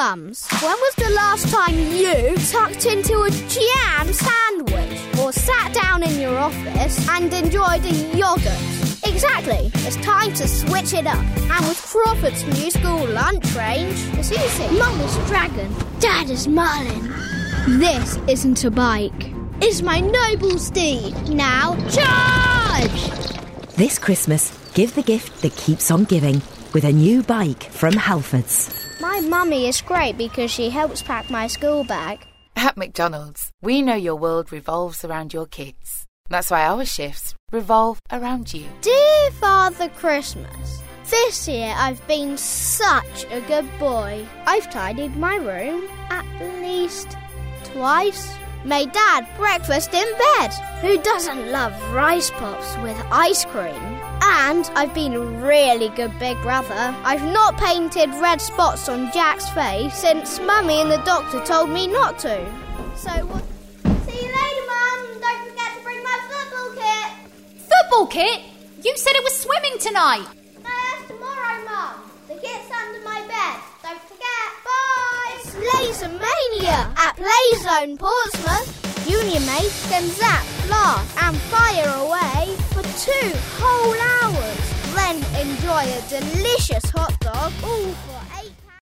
Mums, when was the last time you tucked into a jam sandwich or sat down in your office and enjoyed a yoghurt? Exactly. It's time to switch it up. And with Crawford's new school lunch range, it's easy. Mum is dragon, Dad is Merlin. This isn't a bike. It's my noble steed. Now charge! This Christmas, give the gift that keeps on giving with a new bike from Halfords. My mummy is great because she helps pack my school bag. At McDonald's, we know your world revolves around your kids. That's why our shifts revolve around you. Dear Father Christmas, this year I've been such a good boy. I've tidied my room at least twice. Made Dad breakfast in bed. Who doesn't love rice pops with ice cream? And I've been a really good big brother. I've not painted red spots on Jack's face since Mummy and the doctor told me not to. So, see you later, Mum. Don't forget to bring my football kit. Football kit? You said it was swimming tonight. No, that's tomorrow, Mum. The kit's under my bed. Don't forget. Bye. It's Lasermania at Playzone Portsmouth. Junior mates can zap, blast and fire away for 2 whole hours. Then enjoy a delicious hot dog all for